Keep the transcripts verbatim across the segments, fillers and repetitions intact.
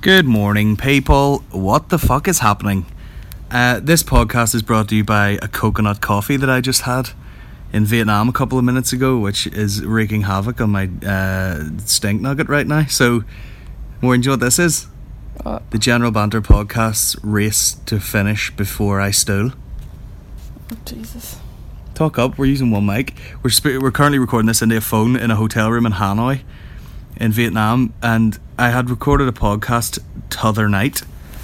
Good morning, people. What the fuck is happening? Uh, this podcast is brought to you by a coconut coffee that I just had in Vietnam a couple of minutes ago, which is wreaking havoc on my uh, stink nugget right now. So, Maureen, do you know what this is? What? The General Banter podcast's race to finish before I stool. Oh, Jesus. Talk up. We're using one mic. We're sp- we're currently recording this into a phone in a hotel room in Hanoi, in Vietnam, and I had recorded a podcast t'other night,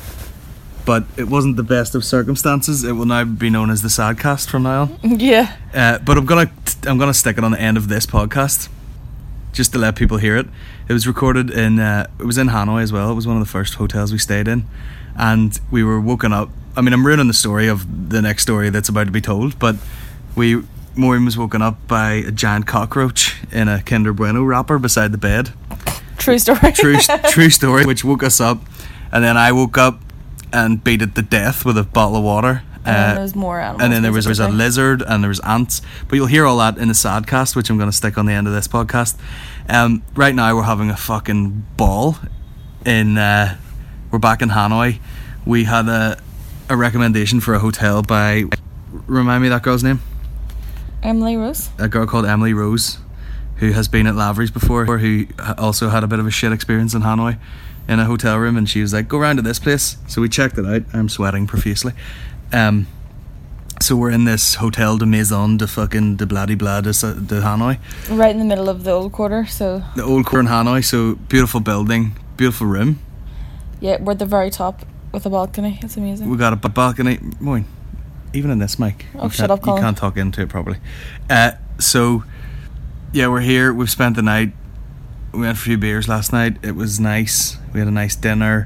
but it wasn't the best of circumstances. It will now be known as the Sadcast from now on. Yeah. Uh, but I'm gonna I'm gonna stick it on the end of this podcast, just to let people hear it. It was recorded in uh, it was in Hanoi as well. It was one of the first hotels we stayed in, and we were woken up. I mean, I'm ruining the story of the next story that's about to be told, but we Maureen was woken up by a giant cockroach in a Kinder Bueno wrapper beside the bed. True story. True, true story. Which woke us up, and then I woke up and beat it to death with a bottle of water. And then Uh, there was more animals. and then there was, there was a basically. lizard and there was ants, but you'll hear all that in the Sadcast, which I'm going to stick on the end of this podcast. Um, right now we're having a fucking ball in uh, we're back in Hanoi. We had a, a recommendation for a hotel by, remind me that girl's name? Emily Rose. A girl called Emily Rose, who has been at Lavery's before, who also had a bit of a shit experience in Hanoi in a hotel room, and she was like, go round to this place. So we checked it out. I'm sweating profusely. Um, so we're in this Hotel de Maison de fucking de bloody blah de, de Hanoi. Right in the middle of the old quarter, so The old core in Hanoi, so beautiful building, beautiful room. yeah, we're at the very top with a balcony. It's amazing. We got a b- balcony. Moin, even in this mic. Oh, you shut can't- up, Colin. You can't talk into it properly. Uh, so, yeah, we're here. We've spent the night. We went for a few beers last night. It was nice. We had a nice dinner.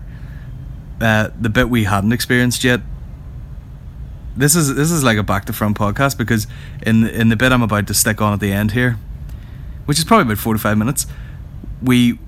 Uh, the bit we hadn't experienced yet. This is this is like a back to front podcast, because in in the bit I'm about to stick on at the end here, which is probably about forty-five minutes, we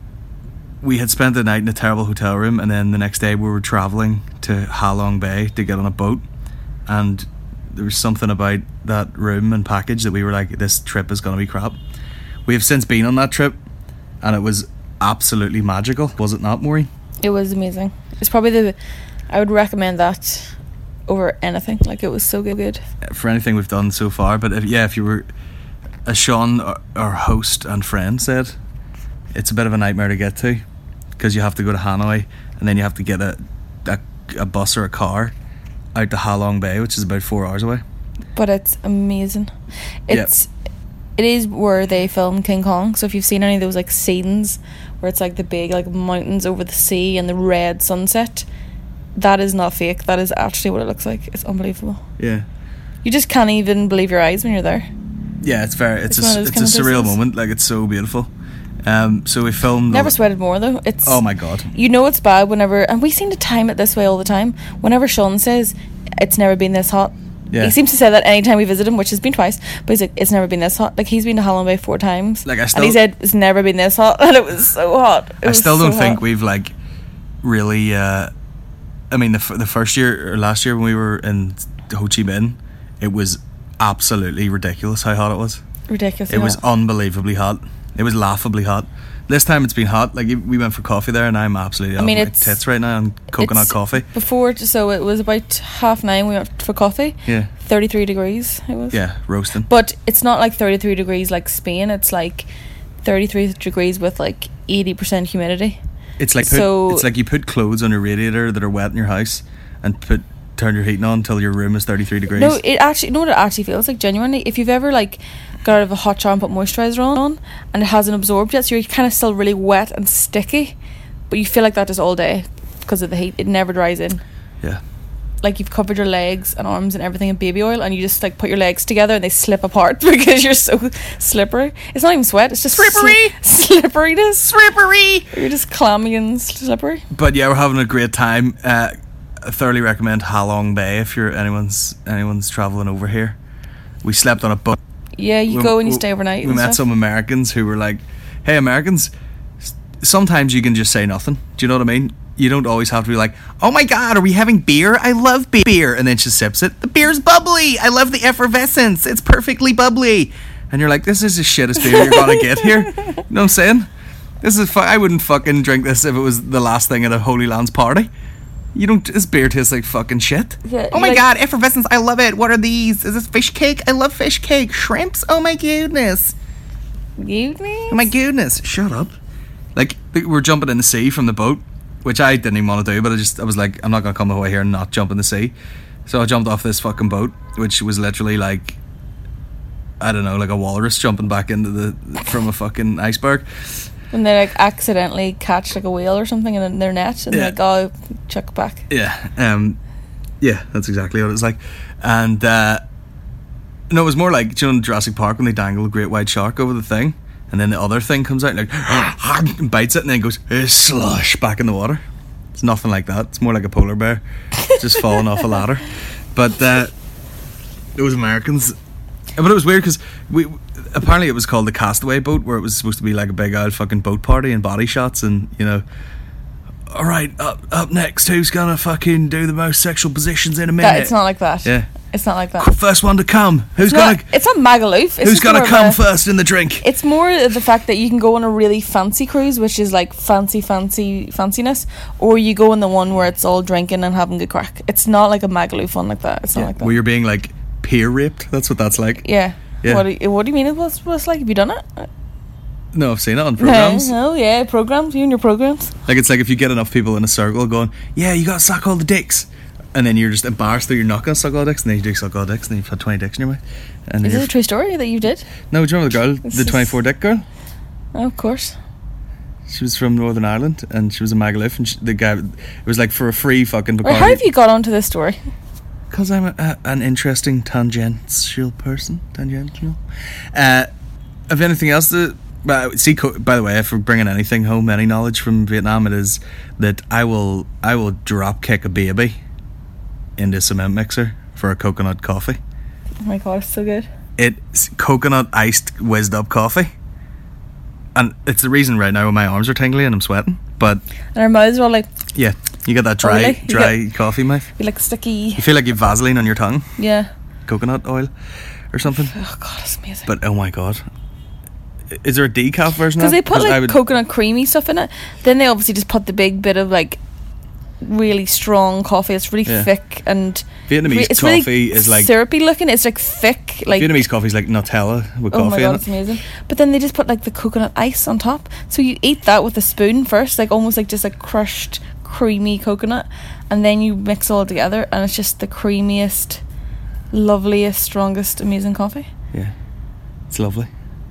we had spent the night in a terrible hotel room, and then the next day we were travelling to Ha Long Bay to get on a boat, and there was something about that room and package that we were like, this trip is going to be crap. We have since been on that trip, and it was absolutely magical, was it not, Maureen? It was amazing. It's probably the. I would recommend that over anything. Like, it was so good. For anything we've done so far. But if, yeah, if you were, as Sean, our, our host and friend, said, it's a bit of a nightmare to get to, because you have to go to Hanoi, and then you have to get a a, a bus or a car out to Ha Long Bay, which is about four hours away. But it's amazing. It's it is where they filmed King Kong. So if you've seen any of those like scenes where it's like the big like mountains over the sea and the red sunset, that is not fake. That is actually what it looks like. It's unbelievable. Yeah, You just can't even believe your eyes when you're there. yeah, it's very, it's, It's one a of those it's a kind of surreal places. moment. Like, it's so beautiful. Um, so we filmed. Never the, sweated more though. It's Oh my god. You know it's bad whenever, and we seem to time it this way all the time. Whenever Sean says it's never been this hot, Yeah. he seems to say that anytime we visit him, which has been twice. But he's like, it's never been this hot. Like, he's been to Ha Long Bay four times, Like, I and still- he said it's never been this hot, and it was so hot. It I was still so don't think hot. we've like really. Uh, I mean, the f- the first year or last year when we were in Ho Chi Minh, it was absolutely ridiculous how hot it was. ridiculous. It was unbelievably hot. It was laughably hot. This time it's been hot. Like, we went for coffee there, and I'm absolutely I off mean, my it's- tits right now on coconut it's coffee. Before, so it was about half nine. We went for coffee. Yeah, thirty-three degrees. It was. yeah, roasting. But it's not like thirty-three degrees like Spain. It's like thirty-three degrees with like eighty percent humidity. It's like put, so- it's like you put clothes on your radiator that are wet in your house, and put turn your heating on until your room is thirty-three degrees. No, it actually, you know what it actually feels like, genuinely? If you've ever, like, got out of a hot shower and put moisturiser on, and it hasn't absorbed yet, so you're kind of still really wet and sticky, but you feel like that just all day because of the heat. It never dries in. Yeah. Like, you've covered your legs and arms and everything in baby oil, and you just, like, put your legs together and they slip apart because you're so slippery. It's not even sweat, it's just Slippery! sli- slipperiness. Slippery! You're just clammy and slippery. But yeah, we're having a great time. Uh, I thoroughly recommend Ha Long Bay if you're anyone's anyone's travelling over here. We slept on a boat. Yeah, you We- go and you we- stay overnight. We and met stuff. some Americans who were like, "Hey, Americans, s- sometimes you can just say nothing. Do you know what I mean? You don't always have to be like, oh my god, are we having beer? I love be- beer." And then she sips it. The beer's bubbly. I love the effervescence. It's perfectly bubbly. And you're like, this is the shittest beer you're gonna get here. You know what I'm saying? This is fu- I wouldn't fucking drink this if it was the last thing at a Holy Lands party. You don't. This beer tastes like fucking shit. Yeah, oh my like- god, effervescence! I love it. What are these? Is this fish cake? I love fish cake. Shrimps? Oh my goodness. Goodness. Oh my goodness. Shut up. Like we we're jumping in the sea from the boat, which I didn't even want to do, but I just I was like, I'm not gonna come away here and not jump in the sea. So I jumped off this fucking boat, which was literally like, I don't know, like a walrus jumping back into the from a fucking iceberg. And they like accidentally catch like a whale or something in their net, and Yeah. they go chuck it back. Yeah, um, yeah, that's exactly what it was like. And uh, no, it was more like, do you know in Jurassic Park when they dangle a great white shark over the thing, and then the other thing comes out and like and bites it, and then goes eh, slush back in the water. It's nothing like that. It's more like a polar bear just falling off a ladder. But uh, those Americans, but it was weird because we. Apparently it was called the Castaway boat, where it was supposed to be like a big old fucking boat party and body shots and, you know, alright, up up next, who's gonna fucking do the most sexual positions in a minute? That, it's not like that. Yeah. It's not like that. First one to come. Who's It's gonna not, it's not Magaluf. It's Who's just gonna more of come a- first in the drink? It's more the fact that you can go on a really fancy cruise, which is like fancy, fancy, fanciness, or you go on the one where it's all drinking and having good crack. It's not like a Magaluf one like that. It's not Yeah, like that. where you're being like peer raped. That's what that's like. Yeah. Yeah. What do you, what do you mean? What's what's like? Have you done it? No, I've seen it on programs. No, no, yeah, programs. You and your programs. Like it's like if you get enough people in a circle going, yeah, you gotta suck all the dicks, and then you're just embarrassed that you're not gonna suck all the dicks, and then you do suck all the dicks, and then you've had twenty dicks in your mouth. And then Is you're this a true story that you did? no, do you remember the girl, This the is- twenty-four dick girl? Oh, of course. She was from Northern Ireland, and she was a Magaluf, and she, the guy, it was like for a free fucking Or how have you got onto this story? Because I'm a, a, an interesting tangential person. Tangential. Uh, have you anything else to... Uh, see, co- by the way, if we're bringing anything home, any knowledge from Vietnam, it is that I will I will drop kick a baby into a cement mixer for a coconut coffee. Oh my god, it's so good. It's coconut iced whizzed up coffee. And it's the reason right now when my arms are tingly and I'm sweating. But And our mouths are all like, yeah, you get that dry, Oily? You dry coffee mouth. be like sticky. You feel like you've Vaseline on your tongue. Yeah. Coconut oil or something. Oh god, it's amazing. But oh my god, is there a decaf version? Because of they that? put like I would, coconut creamy stuff in it. Then they obviously just put the big bit of like really strong coffee. It's really Yeah. thick and Vietnamese re- it's coffee really is like syrupy looking. It's like thick, like Vietnamese coffee is like Nutella with oh my coffee god, in it's it. amazing. But then they just put like the coconut ice on top. So you eat that with a spoon first, like almost like just like crushed creamy coconut, and then you mix it all together, and it's just the creamiest, loveliest, strongest, amazing coffee. Yeah, it's lovely.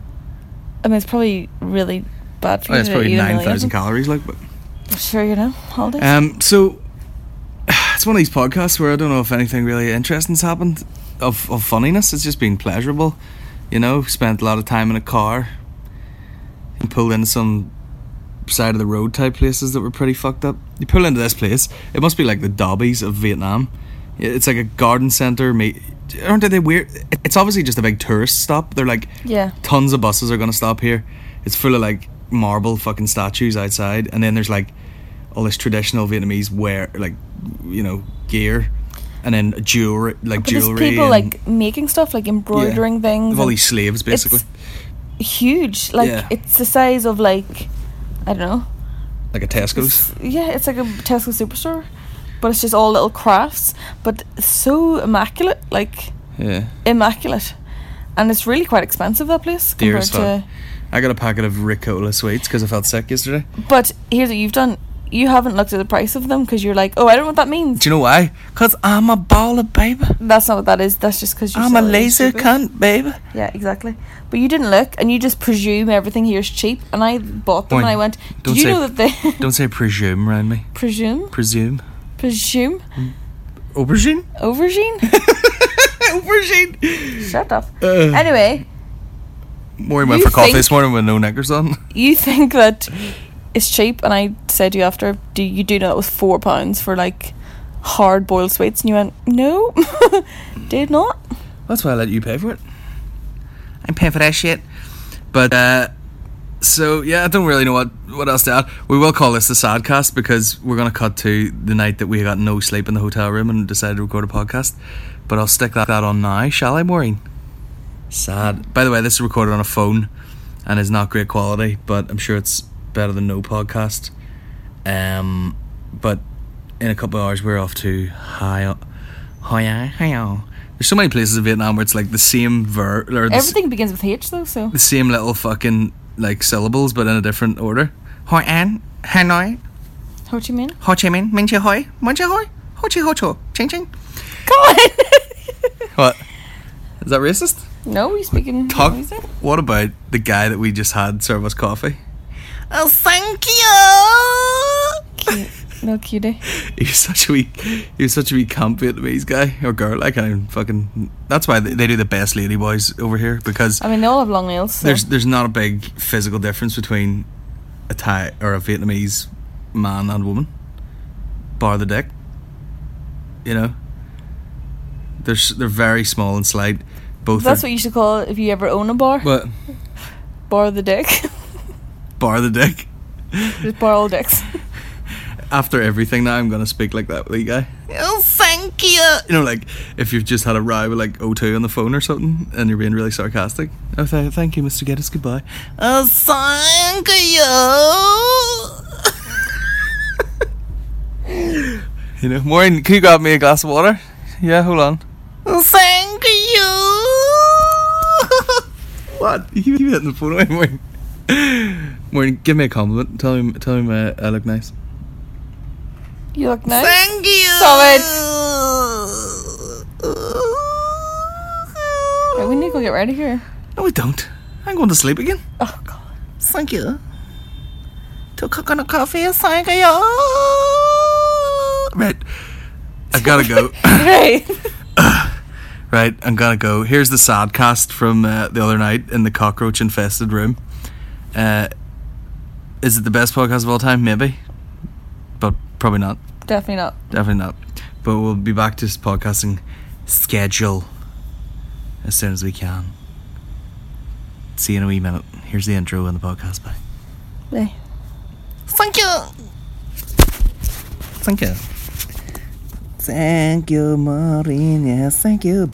I mean, it's probably really bad for Oh, you. it's to probably eat a nine million of thousand them. calories, like. But But sure, you know, holidays. um, so it's one of these podcasts where I don't know if anything really interesting's happened of of funniness. It's just been pleasurable, you know. Spent a lot of time in a car. And pulled into some side of the road type places that were pretty fucked up. You pull into this place, it must be like the Dobbies of Vietnam. It's like a garden centre. Mate, aren't they weird? It's obviously just a big tourist stop. They're like, yeah. tons of buses are gonna stop here. It's full of like marble fucking statues outside, and then there's like all this traditional Vietnamese wear, like, you know, gear, and then jewelry, like But there's jewelry. people and like making stuff, like embroidering things. all and these slaves, basically, It's huge. Like Yeah. it's the size of like I don't know. like a Tesco's. It's- yeah, it's like a Tesco superstore, but it's just all little crafts, but so immaculate, like Yeah, immaculate, and it's really quite expensive, that place dear compared as fuck. to. I got a packet of Ricola sweets because I felt sick yesterday. But here's what you've done: you haven't looked at the price of them because you're like, oh, I don't know what that means. Do you know why? Because I'm a baller, baby. That's not what that is. That's just because you're. I'm a silly and laser stupid. cunt, baby. Yeah, exactly. But you didn't look, and you just presume everything here is cheap. And I bought them, Boy, and I went, don't "Did you say- know that they Don't say presume around me. presume, Presume. presume, Aubergine? aubergine? Aubergine! Shut up." Uh, Anyway, Maureen went you for coffee think- this morning with no knickers on. you think that it's cheap, and I said to you after, "Do you do know it was four pounds for like hard boiled sweets?" And you went, "No, did not." That's why I let you pay for it. I'm paying for that shit. But, uh, so, yeah, I don't really know what, what else to add. We will call this the Sadcast because we're going to cut to the night that we got no sleep in the hotel room and decided to record a podcast. But I'll stick that, that on now, shall I, Maureen? Sad. By the way, this is recorded on a phone and is not great quality, but I'm sure it's better than no podcast. Um, but in a couple of hours we're off to Hai Hai Hai. There's so many places in Vietnam where it's like the same verb, or the Everything s- begins with H though, so. the same little fucking like syllables, but in a different order. Hoi An, Hanoi, Ho Chi Minh? Ho Chi Minh, Minh Chi Hoi, Minh Chi Hoi, Ho Chi Ho Cho, Ching Ching. Come on! What? Is that racist? No, he's speaking. Talk. What is it? What about the guy that we just had serve us coffee? Oh, thank you. Cute. No cutie. He was such a wee, he was such a wee camp Vietnamese guy or girl. I can't even fucking. That's why they, they do the best lady boys over here, because I mean, they all have long nails. So. there's there's not a big physical difference between a Thai or a Vietnamese man and woman, bar the dick. You know, they're s- they're very small and slight. Both. That's are, what you should call it if you ever own a bar. what? Bar the dick. Bar the dick. Just bar all dicks. After everything now, I'm gonna speak like that with you guy. Oh, thank you. You know, like if you've just had a row with like O two on the phone or something, and you're being really sarcastic. Oh, th- thank you, Mister Geddes. Goodbye. Oh, thank you. You know, Maureen, can you grab me a glass of water? Yeah, hold on. Oh, thank you. What? You keep hitting the phone away, Maureen. Maureen, give me a compliment. Tell me, tell me uh, I look nice. You look nice. Thank you. Stop it. Right, we need to go get ready here. No, we don't. I'm going to sleep again. Oh, God. Thank you. To coconut coffee, thank you. Right. I gotta go. Right. Right, I'm gonna go. Here's the sad cast from uh, the other night in the cockroach infested room. Uh, is it the best podcast of all time? Maybe. But probably not. Definitely not. Definitely not. But we'll be back to this podcasting schedule as soon as we can. See you in a wee minute. Here's the intro and the podcast. Bye. Bye. Thank you. Thank you. Thank you, Maureen. Yes, thank you.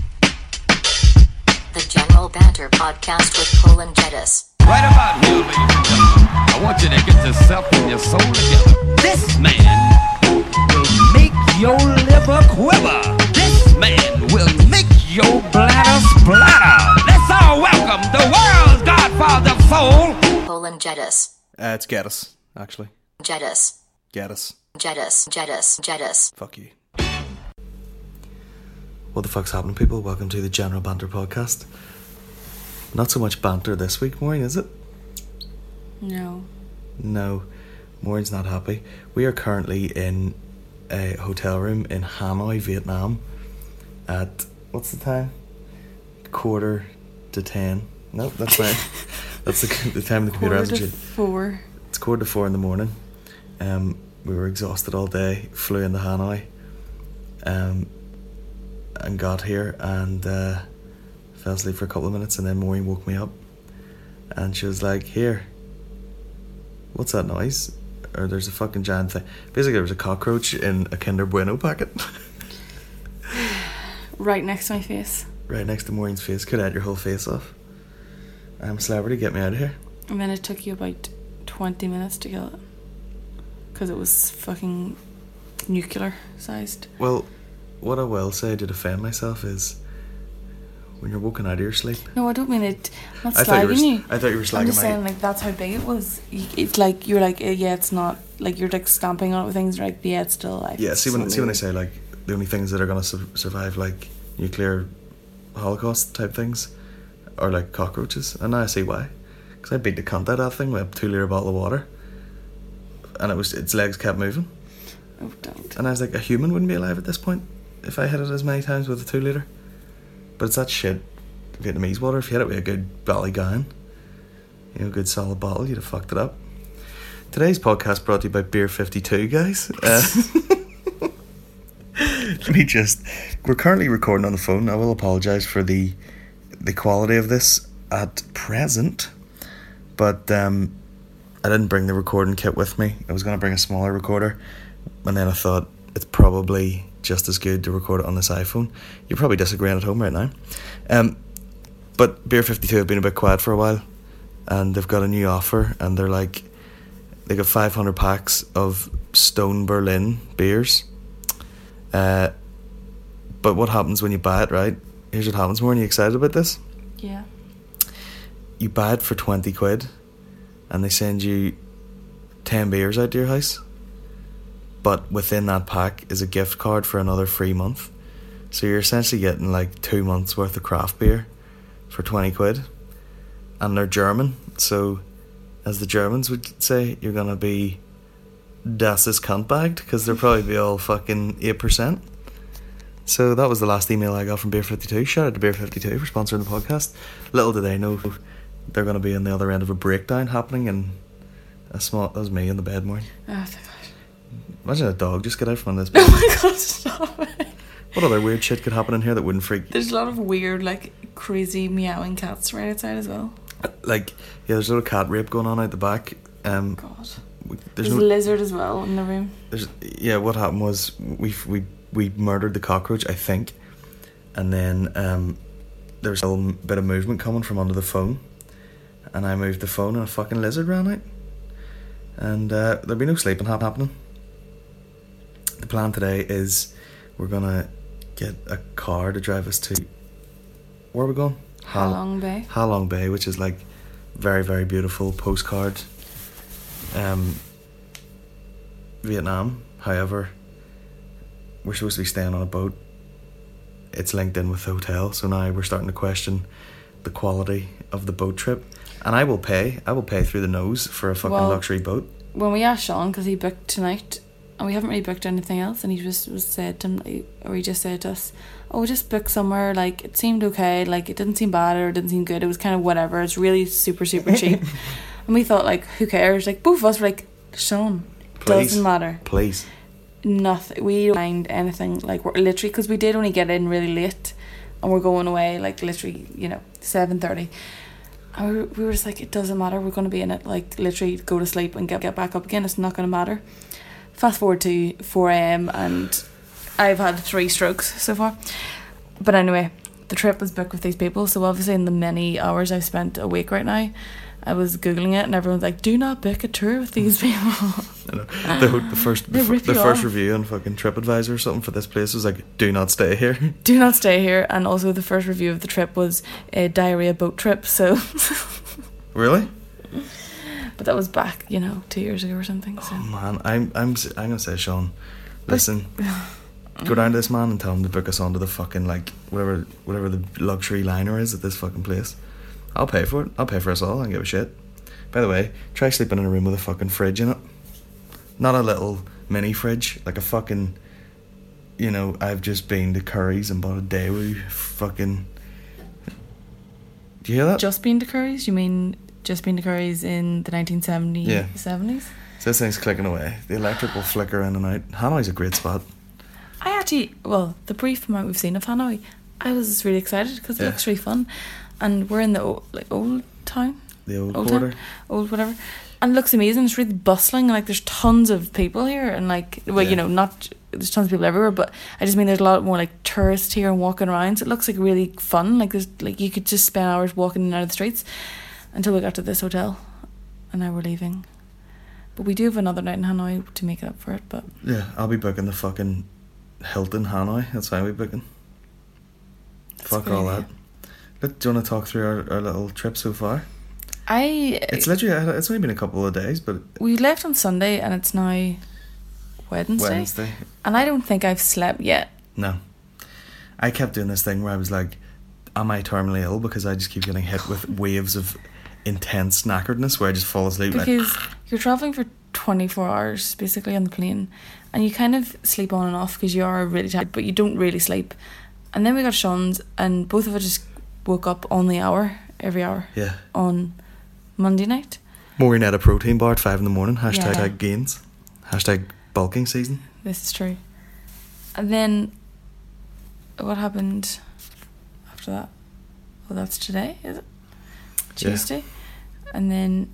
The General Banter Podcast with Cole and Jettis. Right about here, ladies and gentlemen, I want you to get yourself and your soul together. This man will make your liver quiver. This man will make your bladder splatter. Let's all welcome the world's godfather of soul. Cole and Jettis. Uh, it's Geddes, actually. Jettis. Geddes. Jettis. Jettis. Jettis. Fuck you. What the fuck's happening, people? Welcome to the General Banter Podcast. Not so much banter this week, Maureen, is it? No. No, Maureen's not happy. We are currently in a hotel room in Hanoi, Vietnam at, what's the time? Quarter to ten. No, that's right. That's the, the time the computer Quarter hasn't to changed. four. It's quarter to four in the morning. Um, we were exhausted all day, flew into Hanoi, um, and got here and uh, fell asleep for a couple of minutes, and then Maureen woke me up and she was like, here, what's that noise? Or there's a fucking giant thing. Basically there was a cockroach in a Kinder Bueno packet. Right next to my face. Right next to Maureen's face. Could have had your whole face off. I'm a celebrity, get me out of here. And then it took you about twenty minutes to kill it. Because it was fucking nuclear sized. Well, what I will say to defend myself is, when you're woken out of your sleep. No, I don't mean it. I'm not I thought you were. slagging you. I thought you were slagging I'm just my. saying, like, that's how big it was. You- It's like, you're like, eh, yeah, it's not, like, you're like stamping on it with things, you're like, yeah, it's still alive. Yeah, It's see when so see when they weird. say like the only things that are gonna su- survive like nuclear holocaust type things are like cockroaches, and now I see why. Because I beat the cunt out of that thing with a two liter bottle of water, and it was its legs kept moving, Oh, don't. and I was like, a human wouldn't be alive at this point if I hit it as many times with a two liter. But it's that shit Vietnamese water. If you hit it with a good Ballygowan, you know, good solid bottle, you'd have fucked it up. Today's podcast brought to you by Beer fifty-two, guys. Uh, let me just... We're currently recording on the phone. I will apologise for the the quality of this at present. But um, I didn't bring the recording kit with me. I was going to bring a smaller recorder. And then I thought it's probably just as good to record it on this iPhone. You're probably disagreeing at home right now. Um, but Beer fifty-two have been a bit quiet for a while. And they've got a new offer. And they're like... they got five hundred packs of Stone Berlin beers. Uh, but what happens when you buy it, right? Here's what happens. More, are you excited about this? Yeah. You buy it for twenty quid, and they send you ten beers out to your house. But within that pack is a gift card for another free month. So you're essentially getting like two months worth of craft beer for twenty quid. And they're German, so as the Germans would say, you're gonna be das ist Kantbagged, because they'll probably be all fucking eight percent. So that was the last email I got from Beer fifty-two. Shout out to Beer fifty-two for sponsoring the podcast. Little did they know they're going to be on the other end of a breakdown happening, and a small, that was me in the bed morning. Oh, thank God. Imagine a dog just get out from this bed. Oh my God, stop it. What other weird shit could happen in here that wouldn't freak you? There's a lot of weird, like, crazy meowing cats right outside as well. Like, yeah, there's a little cat rape going on out the back. Um, God. we, there's There's no, a lizard as well in the room. There's, yeah, what happened was we we we murdered the cockroach, I think, and then um, there was a little bit of movement coming from under the phone, and I moved the phone, and a fucking lizard ran out, and uh, there'll be no sleeping hap- happening. The plan today is we're gonna get a car to drive us to, where are we going? Ha Long Bay. Ha Long Bay, which is like very very beautiful postcard. Um, Vietnam. However, we're supposed to be staying on a boat. It's linked in with the hotel, so now we're starting to question the quality of the boat trip. And I will pay. I will pay through the nose for a fucking Well, luxury boat. When we asked Sean, because he booked tonight, and we haven't really booked anything else, and he just was said to him, or he just said to us, oh, we just booked somewhere, like, it seemed okay, like, it didn't seem bad or it didn't seem good, it was kind of whatever, it's really super, super cheap. And we thought, like, who cares? Like, both of us were like, Sean, Please. doesn't matter. Please. Nothing. We don't mind anything. Like, we're literally, because we did only get in really late, and we're going away, like, literally, you know, seven thirty. And we were, we were just like, it doesn't matter, we're going to be in it, like, literally go to sleep and get, get back up again, it's not going to matter. Fast forward to four a.m. and I've had three strokes so far. But anyway, the trip was booked with these people, so obviously in the many hours I've spent awake right now, I was googling it and everyone's like, do not book a tour with these people. I know. The, the first the, They rip the you first off. review on fucking TripAdvisor or something for this place was like, do not stay here. Do not stay here. And also the first review of the trip was a diarrhea boat trip, so Really? but that was back, you know, two years ago or something. So Oh man, I'm I'm s- I'm gonna say, Sean, listen, go down to this man and tell him to book us onto the fucking, like, whatever whatever the luxury liner is at this fucking place. I'll pay for it. I'll pay for us all. I don't give a shit. By the way, try sleeping in a room with a fucking fridge in it. Not a little mini fridge, like a fucking, you know, I've just been to Curry's and bought a Daewoo fucking. Do you hear that? just been to Curry's? You mean just been to Curry's in the nineteen seventies? Yeah. seventies? So this thing's clicking away. The electric will flicker in and out. Hanoi's a great spot. I actually, well, the brief amount we've seen of Hanoi, I was really excited because it Yeah. looks really fun. And we're in the old, like, old town? The old, Old quarter. town? Old whatever. And it looks amazing. It's really bustling. Like, there's tons of people here. And, like, well, Yeah. you know, not, there's tons of people everywhere. But I just mean there's a lot more, like, tourists here and walking around. So it looks, like, really fun. Like, there's, like, you could just spend hours walking in and out of the streets until we got to this hotel. And now we're leaving. But we do have another night in Hanoi to make it up for it. But Yeah, I'll be booking the fucking Hilton Hanoi. That's how I'll be booking. that's Fuck a good all idea. that. Look, do you want to talk through our, our little trip so far? I It's literally, it's only been a couple of days, but we left on Sunday and it's now Wednesday. Wednesday. And I don't think I've slept yet. No. I kept doing this thing where I was like, am I terminally ill? Because I just keep getting hit with waves of intense knackeredness where I just fall asleep. like, Because you're travelling for twenty-four hours basically on the plane and you kind of sleep on and off because you are really tired, but you don't really sleep. And then we got Sean's and both of us just woke up on the hour, every hour, yeah. on Monday night. Maureen had a protein bar at five in the morning. Hashtag Yeah. gains. Hashtag bulking season. This is true. And then what happened after that? Well, that's today, is it? Yeah. Tuesday. And then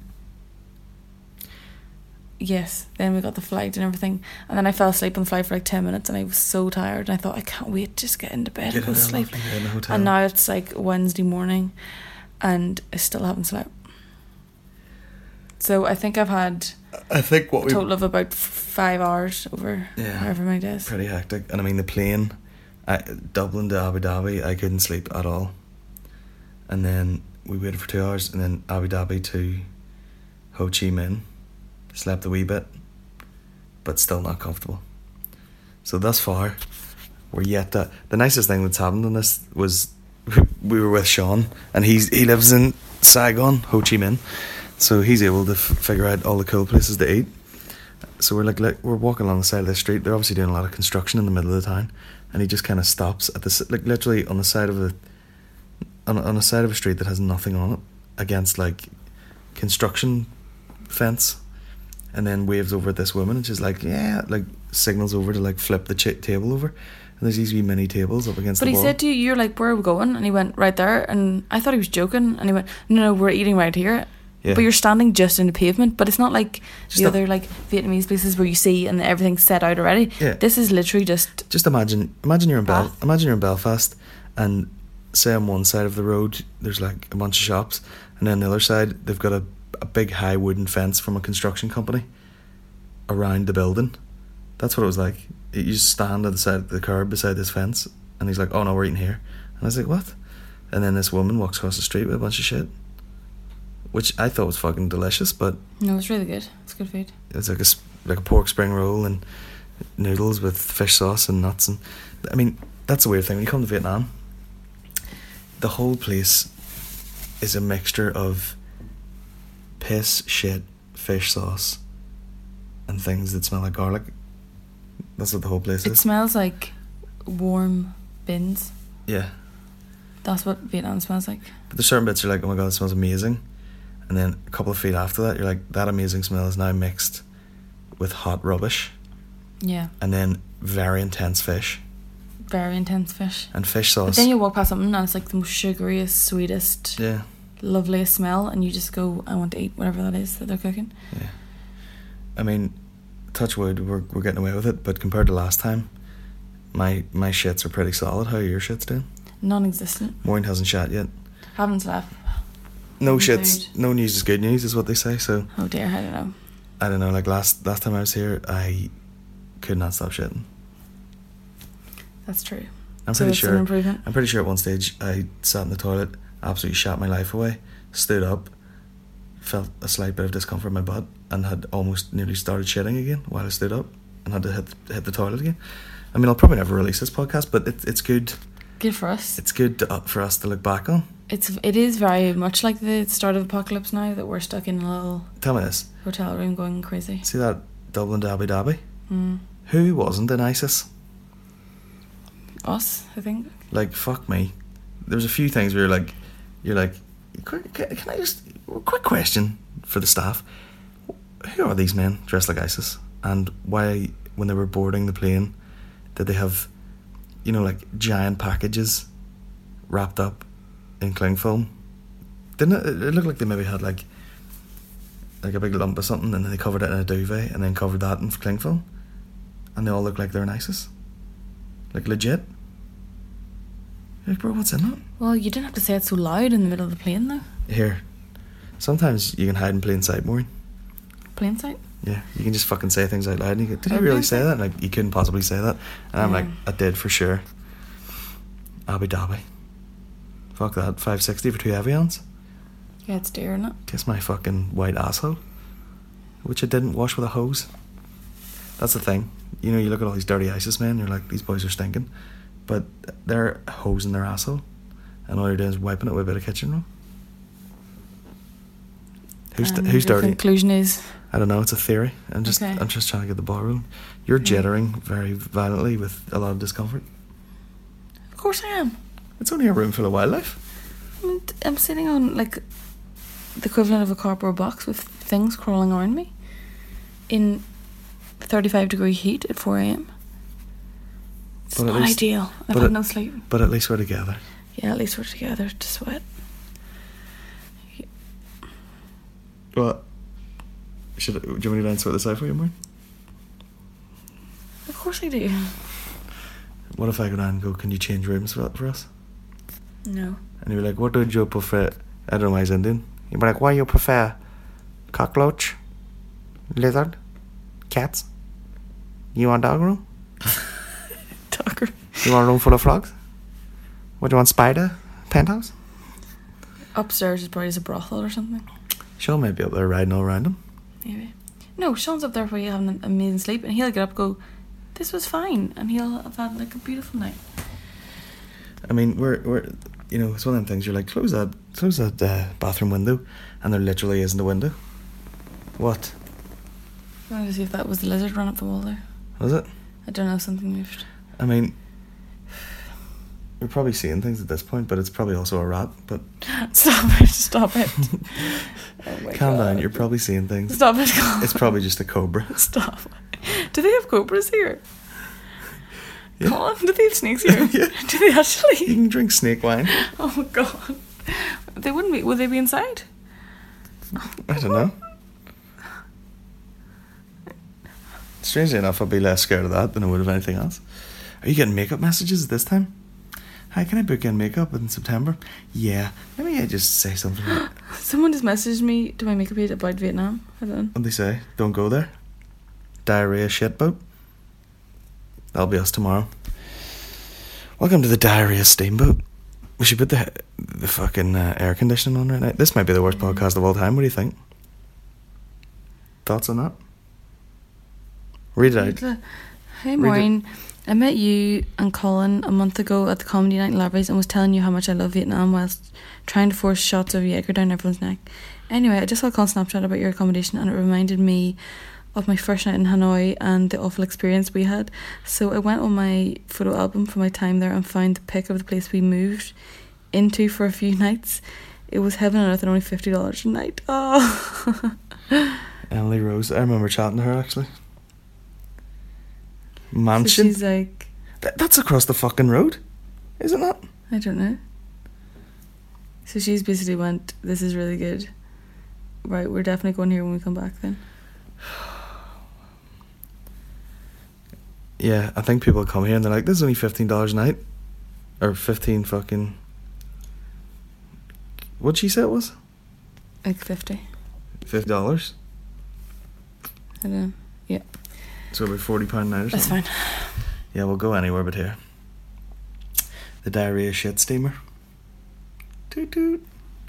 yes, then we got the flight and everything. And then I fell asleep on the flight for like ten minutes and I was so tired and I thought I can't wait to just get into bed and Get go in to there, sleep. lovely, in the hotel. And now it's like Wednesday morning and I still haven't slept. So I think I've had I think what a we total of about f- five hours over Yeah. however many days. pretty hectic, and I mean the plane, I, Dublin to Abu Dhabi, I couldn't sleep at all, and then we waited for two hours, and then Abu Dhabi to Ho Chi Minh, slept a wee bit, but still not comfortable. So thus far, we're yet to. The nicest thing that's happened in this was we were with Sean, and he's he lives in Saigon, Ho Chi Minh, so he's able to f- figure out all the cool places to eat. So we're like, like we're walking along the side of the street. They're obviously doing a lot of construction in the middle of the town, and he just kind of stops at the s- like literally on the side of a on on the side of a street that has nothing on it, against like construction fence, and then waves over at this woman, and she's like, yeah, like signals over to like flip the ch- table over, and there's these wee mini tables up against But the he wall. said to you, you're like, where are we going? And he went, right there. And I thought he was joking. And he went, no, no, we're eating right here. Yeah. But you're standing just in the pavement. But it's not like Just the a- other like Vietnamese places where you see and everything's set out already. Yeah. This is literally just Just imagine, imagine you're in Bel- Bath. imagine you're in Belfast, and say on one side of the road there's like a bunch of shops, and then the other side they've got a a big high wooden fence from a construction company around the building. That's what it was like. You just stand at the side of the curb beside this fence, and he's like, "Oh no, we're eating here," and I was like, "What?" And then this woman walks across the street with a bunch of shit, which I thought was fucking delicious, but no, it's really good. It's good food. it was like a s- like a pork spring roll and noodles with fish sauce and nuts, and I mean that's the weird thing when you come to Vietnam. The whole place is a mixture of piss, shit, fish sauce, and things that smell like garlic. That's what the whole place It is. smells like warm bins. Yeah, That's what Vietnam smells like. but there's certain bits you're like, oh my god, it smells amazing, and then a couple of feet after that, you're like, that amazing smell is now mixed with hot rubbish, Yeah. and then very intense fish Very intense fish. and fish But sauce. then you walk past something and it's like the most sugariest, sweetest, Yeah. loveliest smell, and you just go, I want to eat whatever that is that they're cooking. Yeah, I mean, touch wood, we're we're getting away with it. But compared to last time, my my shits are pretty solid. How are your shits doing? Non-existent. Maureen hasn't shat yet. Haven't slept. No Food. shits. No news is good news, is what they say. So Oh dear, I don't know. I don't know. Like last last time I was here, I could not stop shitting. That's true. I'm So pretty it's sure. an improvement. I'm pretty sure at one stage I sat in the toilet, absolutely shat my life away, stood up, felt a slight bit of discomfort in my butt, and had almost nearly started shitting again while I stood up, and had to hit hit the toilet again. I mean, I'll probably never release this podcast, but it, it's good. Good for us. It's good to, uh, for us to look back on. It's it is very much like the start of apocalypse now that we're stuck in a little Tell me this: hotel room going crazy. see that Dublin to Abu Dhabi? Mm. Who wasn't in ISIS? Us, I think. Like, fuck me. There was a few things where you're like, you're like, quick, can can I just quick question for the staff? Who are these men dressed like ISIS, and why, when they were boarding the plane, did they have, you know, like giant packages wrapped up in cling film? Didn't it? It looked like they maybe had like, like a big lump of something, and then they covered it in a duvet, and then covered that in cling film, and they all look like they're in ISIS, like legit. You're like, bro, what's in that? Well, you didn't have to say it so loud in the middle of the plane though. Here, sometimes you can hide in plain sight, Maureen. Plain sight. Yeah, you can just fucking say things out loud, and you go, did Oh, you really plain say sight? that? And like, you couldn't possibly say that. And I'm Yeah. like, I did for sure. Abu Dhabi. Fuck that. five sixty for two Evians. Yeah, it's dear, isn't it? Kiss my fucking white asshole. Which I didn't wash with a hose. That's the thing. You know, you look at all these dirty ISIS men, you're like, these boys are stinking. But they're hosing their asshole, and all you're doing is wiping it with a bit of kitchen roll. Who's, And who's your dirty? conclusion is I don't know. It's a theory. I'm just Okay. I'm just trying to get the ball rolling. You're Yeah. jittering very violently with a lot of discomfort. of course I am. It's only a room full of wildlife. I'm, I'm sitting on like the equivalent of a cardboard box with things crawling around me in thirty-five degree heat at four a.m. It's But at not least- ideal. I've but had at- no sleep. But at least we're together. Yeah, at least we're together to sweat. What? Should do you want me to try and sort this out for you, Maureen? Of course I do. What if I go down and go, can you change rooms for, for us? No. And you'd be like, what do you prefer? I don't know why he's Indian. You'd be like, why you prefer cockroach, lizard, cats. You want dog room? Dog room. You want a room full of frogs? What do you want, spider? Penthouse? Upstairs is probably just a brothel or something. Sean might be up there riding all around him. Maybe. No, Sean's up there for you having an amazing sleep, and he'll get up and go, this was fine, and he'll have had like a beautiful night. I mean, we're we're you know, it's one of them things. You're like, close that close that uh, bathroom window, and there literally isn't a window. What? I wanted to see if that was the lizard run up the wall there. Was it? I don't know, something moved. I mean, we're probably seeing things at this point, but it's probably also a rat. But Stop it! Stop it! Oh my calm God. down. You're probably seeing things. Stop it! Colin. It's probably just a cobra. Stop. Do they have cobras here? Yeah. Colin, do they have snakes here? Yeah. Do they actually? You can drink snake wine. Oh my God. They wouldn't be. Would they be inside? I don't know. Strangely enough, I'd be less scared of that than I would of anything else. Are you getting makeup messages this time? Hi, can I book in makeup in September? Yeah. Let me uh, just say something. Like, Someone just messaged me to my makeup page about Vietnam. I don't know. what'd they say? Don't go there? Diarrhea shit boat? That'll be us tomorrow. Welcome to the diarrhea steamboat. We should put the the fucking uh, air conditioning on right now. This might be the worst podcast of all time. What do you think? Thoughts on that? Read it out. Hey Maureen, I met you and Colin a month ago at the comedy night in Lavery's and was telling you how much I love Vietnam whilst trying to force shots of Jaeger down everyone's neck. Anyway, I just saw Colin's Snapchat about your accommodation and it reminded me of my first night in Hanoi and the awful experience we had. So I went on my photo album for my time there and found the pic of the place we moved into for a few nights. It was heaven on earth and only fifty dollars a night. Oh. Emily Rose. I remember chatting to her actually. Mansion. So she's like, Th- that's across the fucking road, isn't it? I don't know. So she's basically went, this is really good. Right, we're definitely going here when we come back then. Yeah, I think people come here and they're like, this is only fifteen dollars a night. Or fifteen fucking... What'd she say it was? Like fifty. fifty dollars? I don't know. Yeah. So about forty pounds a night or That's something? fine. Yeah, we'll go anywhere but here. The diarrhea shit steamer. Toot toot.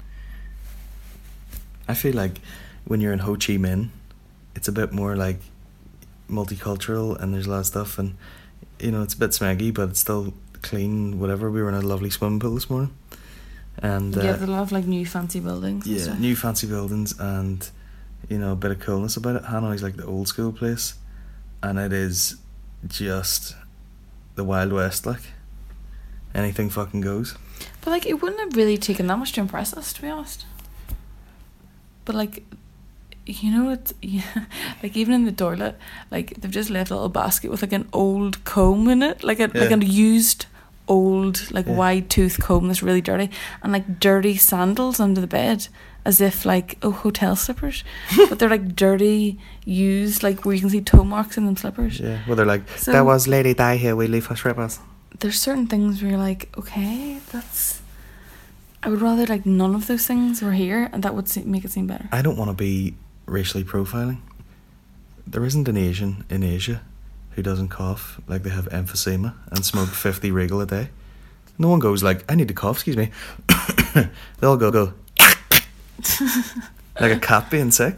I feel like when you're in Ho Chi Minh, it's a bit more like multicultural and there's a lot of stuff and, you know, it's a bit smeggy but it's still clean, whatever. We were in a lovely swimming pool this morning. And Yeah, uh, there's a lot of like new fancy buildings. and yeah, stuff. new fancy buildings and, you know, a bit of coolness about it. Hanoi's like the old school place and it is just the Wild West, like. Anything fucking goes. But like, it wouldn't have really taken that much to impress us, to be honest. But like, you know, it's yeah, like even in the toilet, like they've just left a little basket with like an old comb in it, like a like Yeah. a used old like Yeah. wide tooth comb that's really dirty, and like dirty sandals under the bed, as if like oh hotel slippers, but they're like dirty used, like where you can see toe marks in them slippers. Yeah, well, they're like, So- there was Lady Di here, we leave her slippers. There's certain things where you're like, okay, that's. I would rather like none of those things were here, and that would se- make it seem better. I don't want to be racially profiling. There isn't an Asian in Asia who doesn't cough like they have emphysema and smoke fifty Regal a day. No one goes like, I need to cough, excuse me. They all go, go. Like a cat being sick.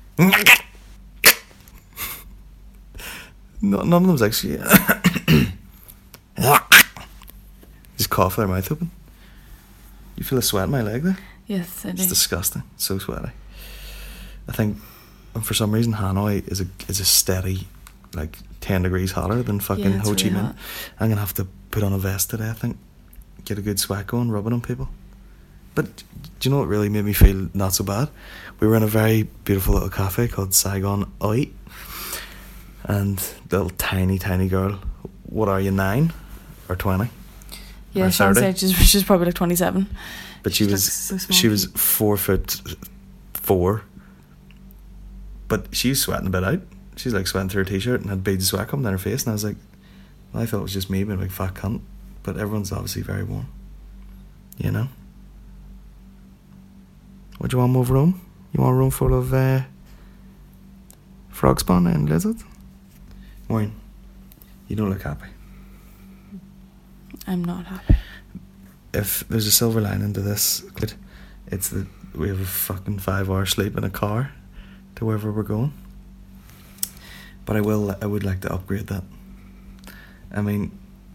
No, none of them's actually... Just cough with their mouth open. You feel the sweat in my leg there? Yes, I do. It's disgusting. It's so sweaty. I think, and for some reason, Hanoi is a is a steady, like ten degrees hotter than fucking Yeah, it's Ho Chi really Minh. hot. I'm gonna have to put on a vest today. I think, get a good sweat going, rub it on people. But do you know what really made me feel not so bad? We were in a very beautiful little cafe called Saigon Oi, and the little tiny tiny girl. What are you, nine or twenty? Yeah, or Sean thirty? said she's, she's probably like twenty-seven. But she She was looks so small. she was four foot four. But she was sweating a bit out. She's like sweating through her t-shirt and had beads of sweat coming down her face. And I was like, well, I thought it was just me being a big fat cunt. But everyone's obviously very warm. You know? What do you want, move room? You want a room full of uh, Frog spawn and lizards. Maureen, you don't look happy. I'm not happy. If there's a silver lining to this, it's that we have a fucking five hour sleep in a car to wherever we're going. But I will. I would like to upgrade that. I mean,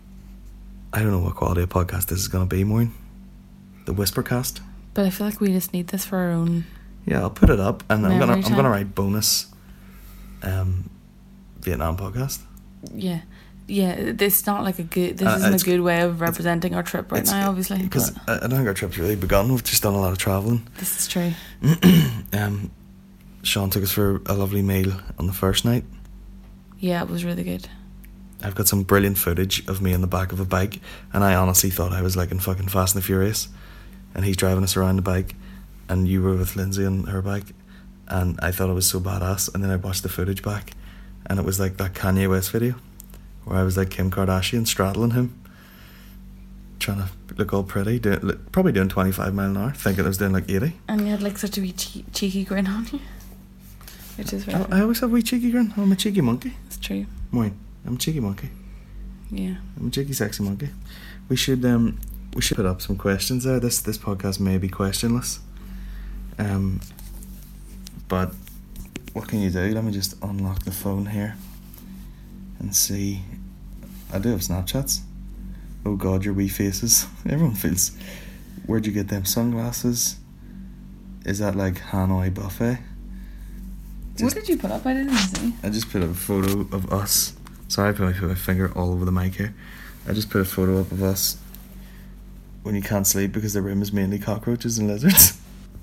I don't know what quality of podcast this is going to be, Maureen. The Whispercast. But I feel like we just need this for our own. Yeah, I'll put it up, and I'm Memory gonna I'm time. gonna write bonus. Um, Vietnam podcast. Yeah, yeah. It's not like a good. This Uh, isn't a it's- good way of representing our trip right It's- now, obviously. because But I, I don't think our trip's really begun. We've just done a lot of travelling. this is true. um, Sean took us for a lovely meal on the first night. Yeah, it was really good. I've got some brilliant footage of me on the back of a bike, and I honestly thought I was like in fucking Fast and the Furious, and he's driving us around the bike, and you were with Lindsay on her bike, and I thought it was so badass. And then I watched the footage back, and it was like that Kanye West video where I was like Kim Kardashian straddling him, trying to look all pretty, do, look, probably doing twenty-five mile an hour, thinking I was doing like eighty. And you had like such a wee che- cheeky grin on you, which is very. I, I always have a wee cheeky grin. I'm a cheeky monkey. It's true. Moin, I'm a cheeky monkey. Yeah. I'm a cheeky sexy monkey. We should um we should put up some questions there. This this podcast may be questionless. Um but what can you do? Let me just unlock the phone here and see. I do have Snapchats. Oh god, your wee faces. Everyone feels. Where'd you get them sunglasses? Is that like Hanoi buffet? What Just- did you put up? I didn't see. I just put a photo of us. Sorry, I put my, put my finger all over the mic here. I just put a photo up of us when you can't sleep because the room is mainly cockroaches and lizards.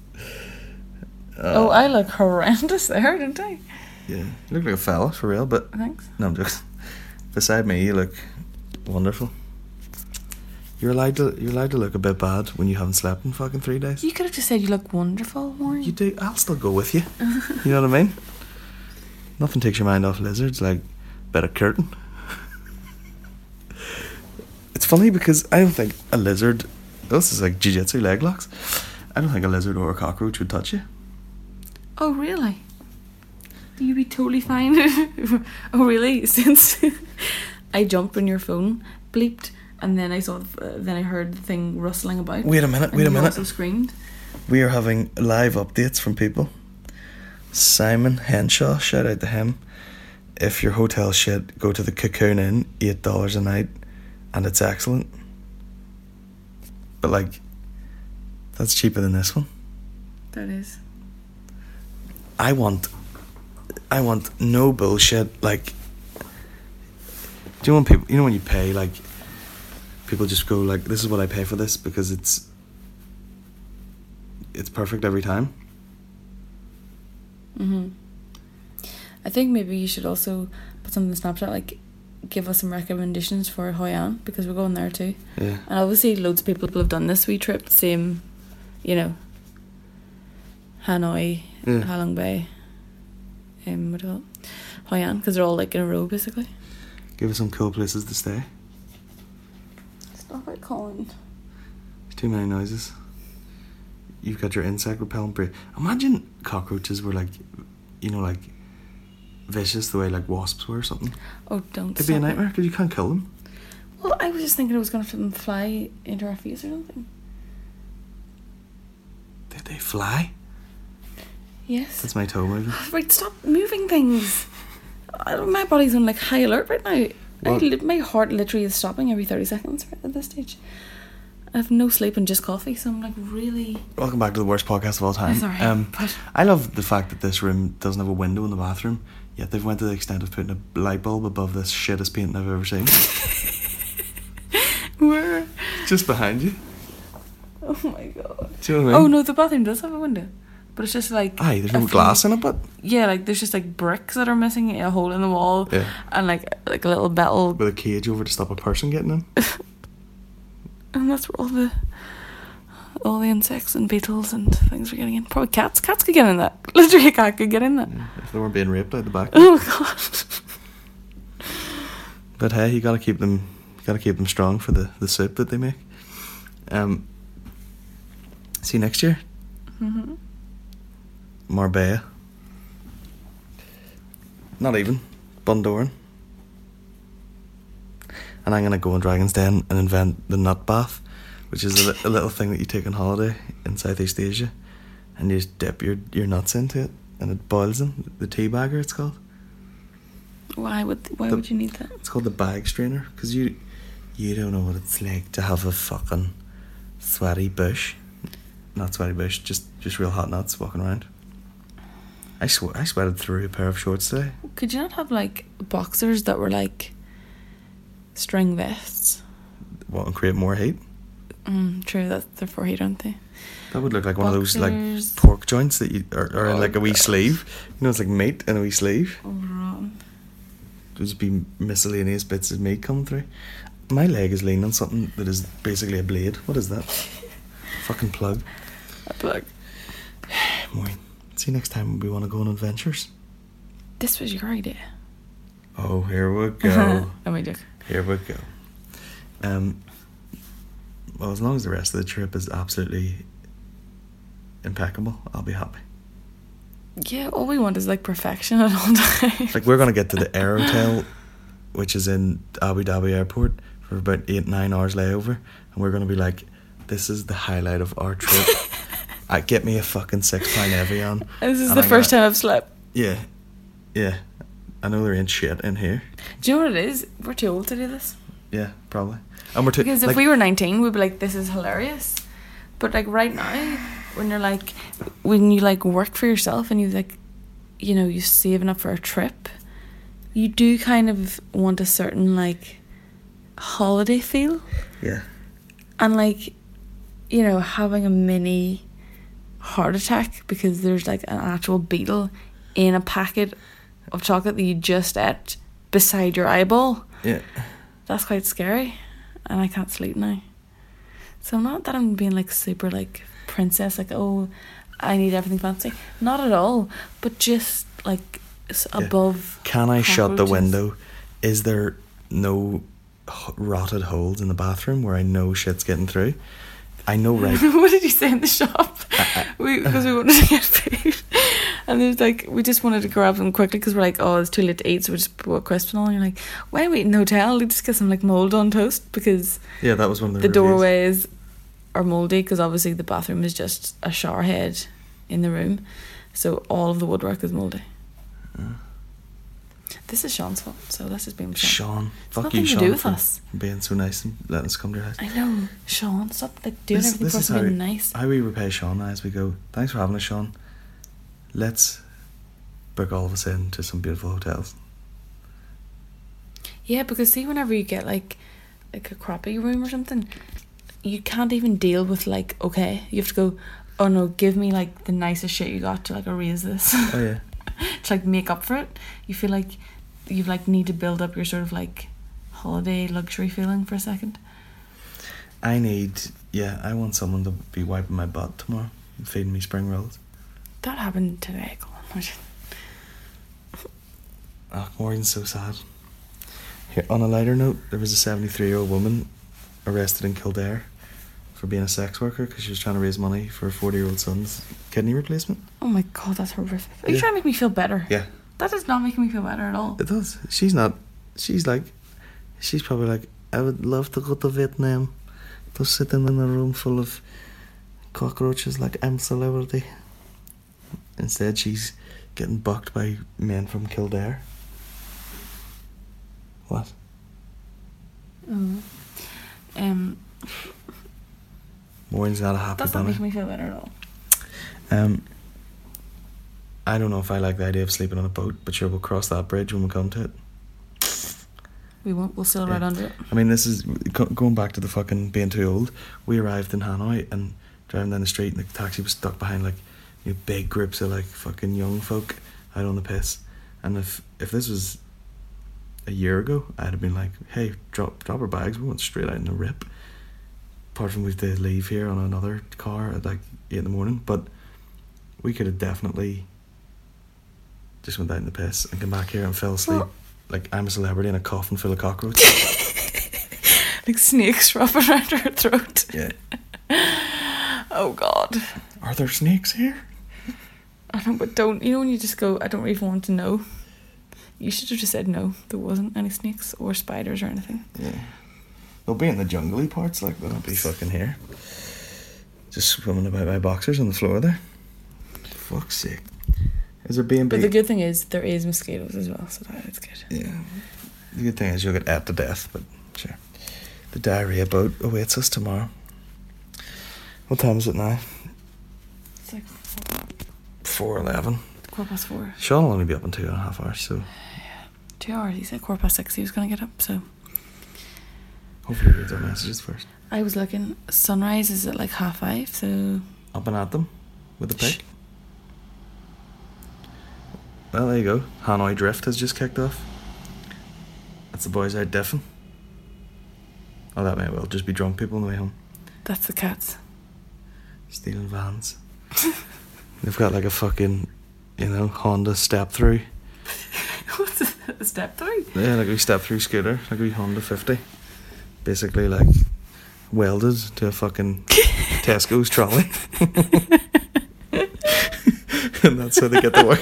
Uh, Oh, I look horrendous there, don't I? Yeah, you look like a fella for real, but Thanks. no, I'm joking. Beside me, you look wonderful. You're allowed to. You're allowed to look a bit bad when you haven't slept in fucking three days. You could have just said you look wonderful, Maureen. You do. I'll still go with you. You know what I mean? Nothing takes your mind off lizards like a bit of curtain. It's funny because I don't think a lizard. This is like jiu-jitsu leg locks. I don't think a lizard or a cockroach would touch you. Oh, really? You'd be totally fine. Oh, really? Since I jumped when your phone bleeped, and then I saw, the, uh, then I heard the thing rustling about. Wait a minute. and Wait a you minute. Also screamed. We are having live updates from people. Simon Henshaw, shout out to him. If your hotel shit, go to the Cocoon Inn, eight dollars a night, and it's excellent. But like, that's cheaper than this one. That is. I want, I want no bullshit. Like, do you want people? You know when you pay, like, people just go like, "This is what I pay for this because it's, it's perfect every time." Mhm. I think maybe you should also put something in Snapchat, like give us some recommendations for Hoi An because we're going there too. Yeah. And obviously, loads of people have done this wee trip. Same, you know. Hanoi, Yeah. Halong Bay, um, what do you call it? Hoi An, because they're all like in a row basically. Give us some cool places to stay. Stop it, Colin. Too many noises. You've got your insect repellent spray. Imagine cockroaches were like, you know, like vicious the way like wasps were or something. Oh, don't. It'd be a stop it. nightmare because you can't kill them. Well, I was just thinking it was going to fly into our face or something. Did they fly? Yes. That's my toe moving. Right, stop moving things. I don't- My body's on like high alert right now. I What? li- my heart literally is stopping every thirty seconds right at this stage. I have no sleep and just coffee, so I'm like really. Welcome back to the worst podcast of all time. Sorry, Um, but- I love the fact that this room doesn't have a window in the bathroom, yet they've went to the extent of putting a light bulb above this shittest painting I've ever seen. Where? Just behind you. Oh my god. Do you know what I mean? Oh no, the bathroom does have a window, but it's just like. Aye, there's a no few- glass in it, but Yeah, like there's just like bricks that are missing, a hole in the wall, Yeah. and like like a little metal, with a cage over to stop a person getting in. and that's where all the all the insects and beetles and things are getting in. Probably cats. Cats could get in that. Literally, a cat could get in that. If they weren't being raped out the back. Oh god. But hey, you gotta keep them, you gotta keep them strong for the, the soup that they make. Um, see you next year. Mhm. Marbella. Not even. Bundoran. And I'm going to go in Dragon's Den and invent the nut bath, which is a, li- a little thing that you take on holiday in Southeast Asia. And you just dip your, your nuts into it and it boils them. The tea bagger, it's called. Why would why The- would you need that? It's called the bag strainer. Because you, you don't know what it's like to have a fucking sweaty bush. Not sweaty bush, just, just real hot nuts walking around. I, sw- I sweated through a pair of shorts today. Could you not have like boxers that were like string vests? What, and create more heat? Mm, true, that's they're for heat, aren't they? That would look like one of those like Boxers. pork joints that you, or, or Oh, like a wee God. sleeve. You know, it's like meat in a wee sleeve. Oh, wrong. There's be miscellaneous bits of meat coming through. My leg is leaning on something that is basically a blade. What is that? Fucking plug. A plug. Maureen, see you next time we want to go on adventures. This was your idea. Oh, here we go. Oh my joke. Here we go. Um. Well, as long as the rest of the trip is absolutely impeccable, I'll be happy. Yeah, all we want is like perfection at all times. Like, we're going to get to the Air Hotel, which is in Abu Dhabi Airport, for about eight, nine hours layover. And we're going to be like, this is the highlight of our trip. I Get me a fucking six pound Evian. This is and the I'm first gonna- time I've slept. Yeah. Yeah. I know there ain't shit in here. Do you know what it is? We're too old to do this. Yeah, probably. And we're too, Because if like, we were nineteen, we'd be like, this is hilarious. But like right now, when you're like, when you like work for yourself and you like, you know, you're saving up for a trip, you do kind of want a certain like holiday feel. yeah. And like, you know, having a mini heart attack because there's like an actual beetle in a packet of chocolate that you just ate beside your eyeball. Yeah. That's quite scary. And I can't sleep now. So not that I'm being like super like princess, like, oh, I need everything fancy. Not at all. But just like s- Yeah. above. Can I shut the cockroaches. window? Is there no h- rotted holes in the bathroom where I know shit's getting through? I know, right? What did you say in the shop? we because we wanted to get food, and there's like we just wanted to grab them quickly because we're like, oh, it's too late to eat, so we just put crisps and all. And you're like, why are we eating in the hotel? Let's just get some like mold on toast because Yeah, that was one of the the reviews. doorways are moldy because obviously the bathroom is just a shower head in the room, so all of the woodwork is moldy. This is Sean's fault, so let's just blame Sean. Sean, fuck nothing you, to Sean, do with for us. being so nice and letting us come to your house. I know, Sean. Stop like doing This, everything this for is us how, being nice. how we repay Sean now as we go. Thanks for having us, Sean. Let's book all of us in to some beautiful hotels. Yeah, because see, whenever you get like like a crappy room or something, you can't even deal with like, okay, you have to go, oh no, give me like the nicest shit you got to like erase this. Oh yeah. To like make up for it. You feel like you like need to build up your sort of like holiday luxury feeling for a second. I need, yeah, I want someone to be wiping my butt tomorrow and feeding me spring rolls. That happened today. Go on. Oh, Maureen's so sad. Here, on a lighter note, there was a seventy-three-year-old woman arrested in Kildare for being a sex worker because she was trying to raise money for her forty-year-old son's kidney replacement. Oh my god, that's horrific. Are you Yeah. trying to make me feel better? Yeah, That does not make me feel better at all. it does. She's not, she's like, she's probably like, I would love to go to Vietnam, to sit in a room full of cockroaches like I'm celebrity. Instead, she's getting bucked by men from Kildare. What? Mm. Um, Maureen's not a happy that's not bunny. making me feel better at all. Um, I don't know if I like the idea of sleeping on a boat, but sure, we'll cross that bridge when we come to it. We won't. We'll sail right Yeah. under it. I mean, this is go- going back to the fucking being too old. We arrived in Hanoi and driving down the street, and the taxi was stuck behind like you know, big groups of like fucking young folk out on the piss. And if if this was a year ago, I'd have been like, "Hey, drop drop our bags. We went straight out in the rip." Apart from we had to leave here on another car at like eight in the morning, but we could have definitely just went out in the piss and come back here and fell asleep. Well- Like I'm a celebrity in a coffin full of cockroaches. Like snakes wrapping around her throat. Yeah. Oh god. Are there snakes here? I know, but don't. You know when you just go, I don't even want to know. You should have just said no. There wasn't any snakes or spiders or anything. Yeah. They'll be in the jungly parts, like they'll not be fucking here. Just swimming about by boxers on the floor there. Fuck's sake. Is there being But big? the good thing is there is mosquitoes as well, so that's good. Yeah. The good thing is you'll get ate to death, but sure. The diarrhea boat awaits us tomorrow. What time is it now? It's like Four eleven. quarter past four. Sean will only be up in two and a half hours, so Two hours. He said quarter past six he was going to get up, so. hopefully he reads our messages first. I was looking, sunrise is at like half five, so. Up and at them with the pick. Well, there you go. Hanoi Drift has just kicked off. That's the boys out diffing. Oh, that may well just be drunk people on the way home. That's the cats. Stealing vans. They've got like a fucking, you know, Honda step through. What's a step through? Yeah, like a wee step through scooter, like a wee Honda fifty. Basically, like welded to a fucking Tesco's trolley. And that's how they get to work.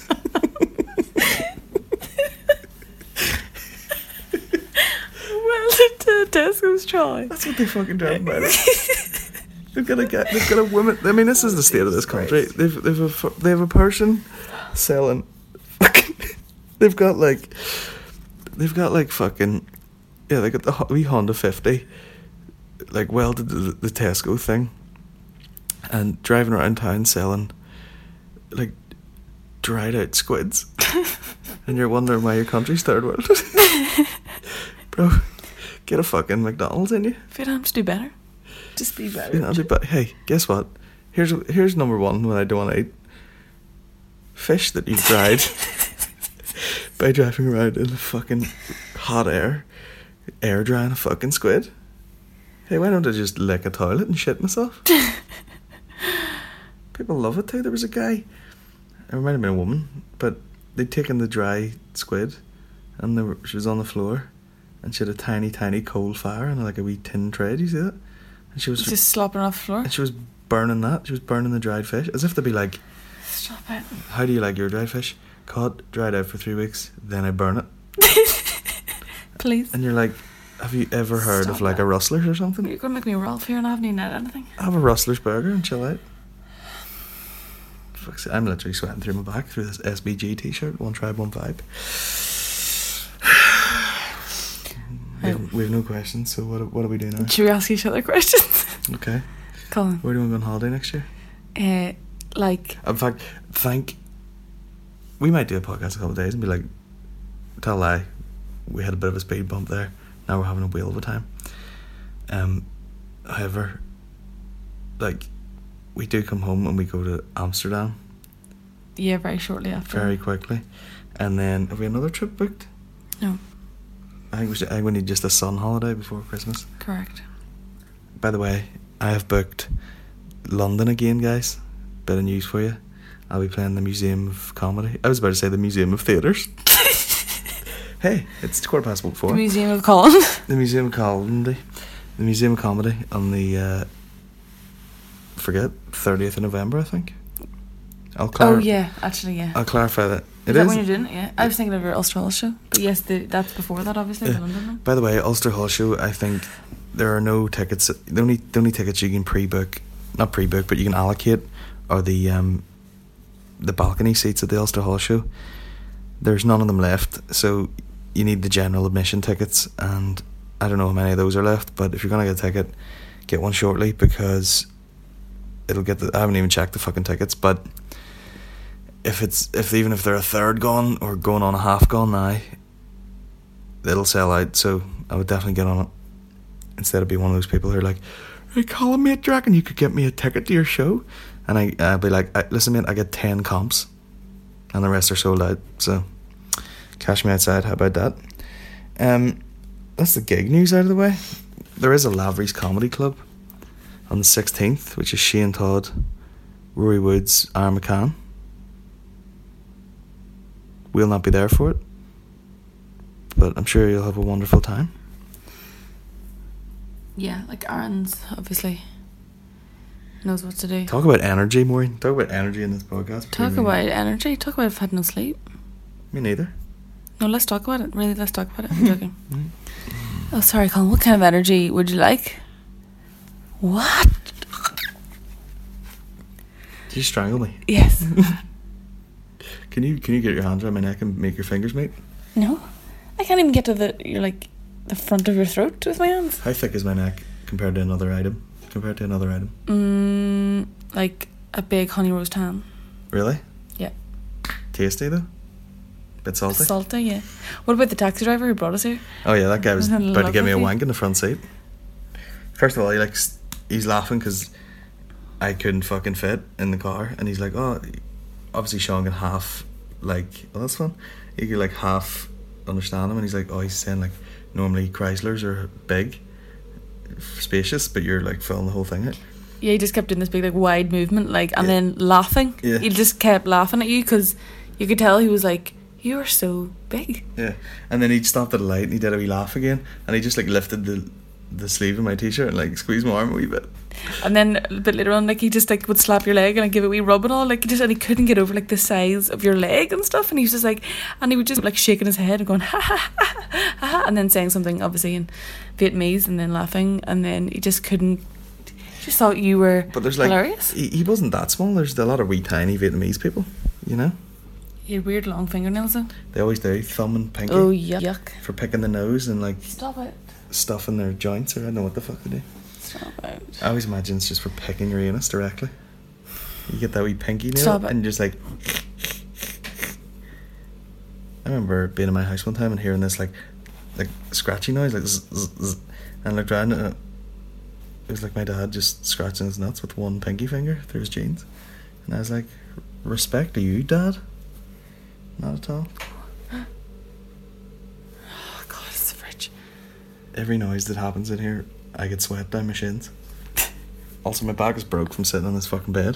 Welded to Tesco's trolley. That's what they fucking drive about. They've got a guy, they've got a woman. I mean, this is the state of this country. They've they've a fu- they have a person selling. Fucking, they've got like, they've got like fucking, yeah. They got the ho- wee Honda fifty, like welded to the, the Tesco thing, and driving around town selling, like, dried out squids, and you're wondering why your country's third world. Bro, get a fucking McDonald's in you. If you don't have to do better, just be better. You know, but hey, guess what? Here's here's number one when I don't want to eat fish that you've dried by driving around in the fucking hot air, air drying a fucking squid. Hey, why don't I just lick a toilet and shit myself? People love it too. There was a guy, it might have been a woman, but they'd taken the dry squid, and they were, she was on the floor, and she had a tiny, tiny coal fire and like a wee tin tray. Do you see that? And she was Just slopping off the floor. and she was burning that. She was burning the dried fish, as if to be like, Stop it. "How do you like your dried fish? Caught, dried out for three weeks, then I burn it." Please. And you're like, "Have you ever heard Stop of like it. a Rustler's or something? You're going to make me Ralph here and I haven't eaten anything. Have a Rustler's burger and chill out." Fuck's sake, I'm literally sweating through my back through this S B G t-shirt. One tribe, one vibe. We have, we have no questions, so what what do we do now? Should we ask each other questions? Okay. Colin. Where do we go on holiday next year? Uh, like, In fact, thank. We might do a podcast in a couple of days and be like, tell a lie, we had a bit of a speed bump there. Now we're having a whale of a time. Um, however, like, we do come home and we go to Amsterdam yeah, very shortly after. very quickly, and then have we another trip booked? No, I think we should. I think we need just a sun holiday before Christmas. correct. By the way, I have booked London again, guys. Bit of news for you. I'll be playing the Museum of Comedy. I was about to say the Museum of Theatres. Hey, it's quarter past four. The Museum of Colin. The Museum of Comedy. The Museum of Comedy on the, uh, forget, thirtieth of November, I think. I'll clar- Oh, yeah, actually, yeah. I'll clarify that. Is It that is. when you're doing it? Yeah. I was thinking of your Ulster Hall show. But yes, the, that's before that, obviously, Yeah. the London one. By the way, Ulster Hall show, I think there are no tickets. The only, the only tickets you can pre-book, not pre-book, but you can allocate are the um, the balcony seats at the Ulster Hall show. There's none of them left, so you need the general admission tickets, and I don't know how many of those are left, but if you're going to get a ticket, get one shortly, because it'll get the, I haven't even checked the fucking tickets, but if it's, if even if they're a third gone, or going on a half gone now, it'll sell out, so I would definitely get on it, instead of being one of those people who are like, "Hey Colin, mate, do you reckon you could get me a ticket to your show?" And I, I'd be like, I, "Listen mate, I get ten comps, and the rest are sold out, so cash me outside, how about that?" Um, that's the gig news out of the way. There is a Lavery's Comedy Club on the sixteenth, which is Shane Todd, Rory Woods, Aaron McCann. We'll not be there for it, but I'm sure you'll have a wonderful time. Yeah, like Aaron's obviously knows what to do. Talk about energy, Maureen. Talk about energy in this podcast. Talk between me about energy. Talk about if I've had no sleep. and- Me neither. No, let's talk about it. Really, let's talk about it. I'm joking. Oh, sorry, Colin. What kind of energy would you like? What? Did you strangle me? Yes. Can you can you get your hands around my neck and make your fingers meet? No, I can't even get to the. You're like the front of your throat with my hands. How thick is my neck compared to another item? Compared to another item? Mm, like a big honey roast ham. Really? Yeah. Tasty though. Bit salty. Salty, yeah. What about the taxi driver who brought us here? Oh yeah, that guy was Wasn't it about to give me a lovely? wank in the front seat. First of all, he like s- he's laughing because I couldn't fucking fit in the car, and he's like, "Oh, obviously Sean can half like, well, that's fun. He could like half understand him," and he's like, "Oh, he's saying like normally Chryslers are big, spacious, but you're like filling the whole thing out." Yeah, he just kept doing this big like wide movement, like, and Yeah. then laughing. Yeah. He just kept laughing at you because you could tell he was like, "You are so big." Yeah, and then he stopped at a light and he did a wee laugh again, and he just like lifted the the sleeve of my t-shirt and like squeezed my arm a wee bit. And then a bit later on, like he just like would slap your leg and like, give it a wee rub and all, like he just and he couldn't get over like the size of your leg and stuff, and he was just like, and he would just like shaking his head and going ha ha ha ha, ha and then saying something obviously in Vietnamese and then laughing, and then he just couldn't. Just thought you were But there's like hilarious. he, he wasn't that small. There's a lot of wee tiny Vietnamese people, you know. He had weird long fingernails though. They always do, thumb and pinky, Oh yuck! for picking the nose and like Stop it! stuff in their joints, or I don't know what the fuck they do. Stop it! I always imagine it's just for picking your anus directly. You get that wee pinky nail Stop it. and just like. I remember being in my house one time and hearing this like, like scratchy noise, like zzz, zzz, zzz, and I looked around and it was like my dad just scratching his nuts with one pinky finger through his jeans, and I was like, "Respect to you, Dad." Not at all. Oh God, it's the fridge. Every noise that happens in here, I get sweat down my shins. Also, my back is broke from sitting on this fucking bed.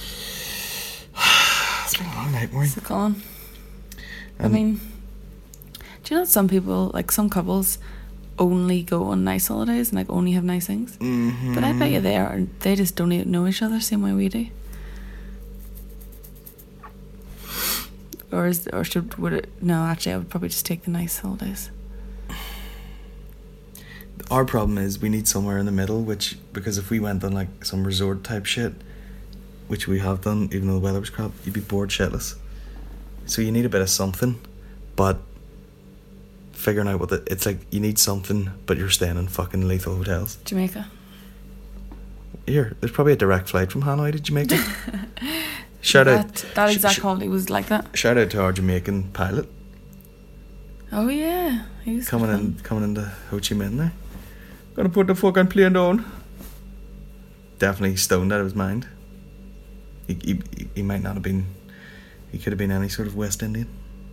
It's been a long night, Maureen. So Colin, I And- mean, do you know that some people, like some couples, only go on nice holidays and like only have nice things? Mhm. But I bet you they are. They just don't even know each other same way we do. Or is or should would it? No, actually, I would probably just take the nice holidays. Our problem is we need somewhere in the middle, which, because if we went on like some resort type shit, which we have done, even though the weather was crap, you'd be bored shitless. So you need a bit of something, but figuring out what the, it's like, you need something, but you're staying in fucking lethal hotels. Jamaica. Here, there's probably a direct flight from Hanoi to Jamaica. Shout out, That, that sh- exact sh- holiday was like that. shout out to our Jamaican pilot Oh yeah, he was coming good in, fun. coming into Ho Chi Minh there. Gonna put the fucking plane down. Definitely stoned out of his mind. He, he, he might not have been. He could have been any sort of West Indian.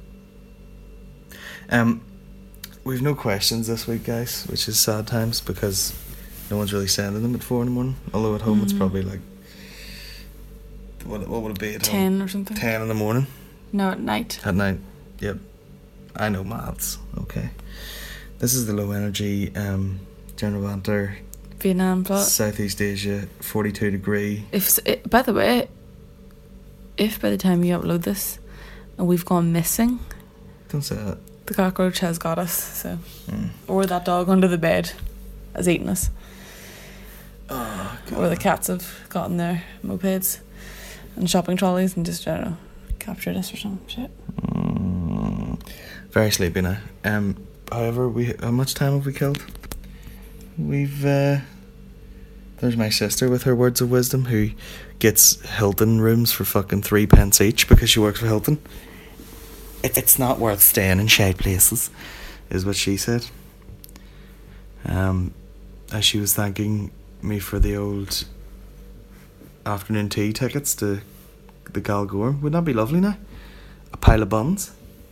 Um, we've no questions this week, guys, which is sad times because no one's really sending them at four in the morning. Although at home it's Mhm. probably like, what what would it be at home? Ten or something. Ten in the morning. No, at night. At night. Yep. I know maths. Okay. This is the low energy um, general banter Vietnam plot. Southeast Asia forty-two degree. If s- it, by the way, if by the time you upload this, and we've gone missing, Don't say that. the cockroach has got us. So, Mm. or that dog under the bed has eaten us, Oh, or the cats have gotten their mopeds and shopping trolleys and just I don't know, captured us or some shit. Mm. Very sleepy now. Um. However, we how much time have we killed? We've. Uh, there's my sister with her words of wisdom, who gets Hilton rooms for fucking three pence each because she works for Hilton. It, it's not worth staying in shade places, is what she said. Um, as she was thanking me for the old afternoon tea tickets to the Galgore. Wouldn't that be lovely now? A pile of buns.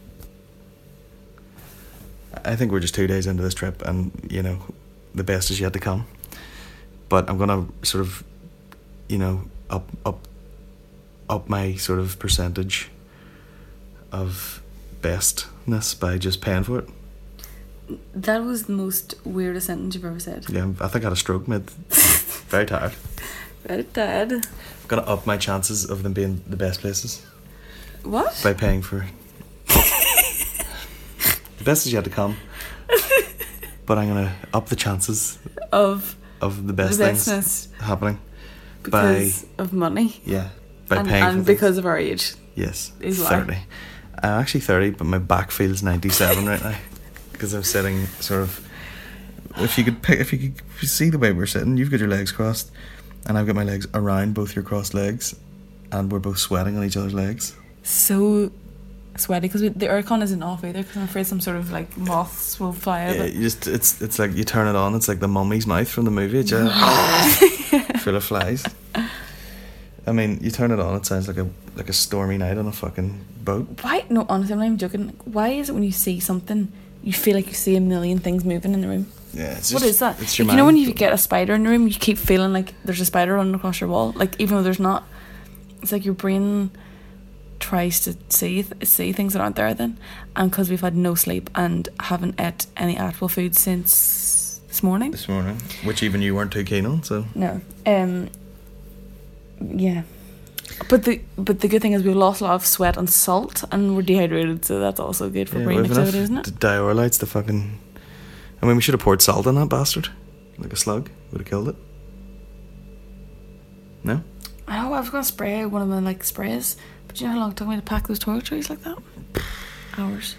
I think we're just two days into this trip, and you know, the best is yet to come. But I'm gonna sort of, you know, up up up my sort of percentage of bestness by just paying for it. That was the most weirdest sentence you've ever said. Yeah, I think I had a stroke mid. Very tired. Very dead. I'm gonna up my chances of them being the best places What? by paying for The best is yet to come. But I'm gonna up the chances Of of the best the things bestness happening. because of money. Yeah, by and paying and for things. because of our age. Yes, is why. thirty. I'm actually thirty, but my back feels ninety-seven right now because I'm sitting sort of. If you could pick, if you could see the way we're sitting, you've got your legs crossed, and I've got my legs around both your crossed legs, and we're both sweating on each other's legs. So sweaty because the aircon isn't off either because I'm afraid some sort of like moths will fly out. Yeah, of you just it's it's like you turn it on. It's like the mummy's mouth from the movie. It's just full of flies. I mean, you turn it on. It sounds like a like a stormy night on a fucking boat. Why? No, honestly, I'm not even joking. Why is it when you see something, you feel like you see a million things moving in the room? Yeah, it's What just, is that? It's your Like, you know mind. when you get a spider in the room, you keep feeling like there's a spider running across your wall. Like even though there's not, it's like your brain tries to see th- see things that aren't there then. And because we've had no sleep and haven't ate any actual food since this morning. this morning, which even you weren't too keen on. So No. Um. Yeah. But the but the good thing is we've lost a lot of sweat and salt and we're dehydrated, so that's also good for yeah, brain we've activity, enough isn't it? to diorlites to fucking. I mean, we should have poured salt in that bastard, like a slug. Would have killed it. No. I know I was gonna spray one of my like sprays, but do you know how long it took me to pack those toiletries like that? Hours.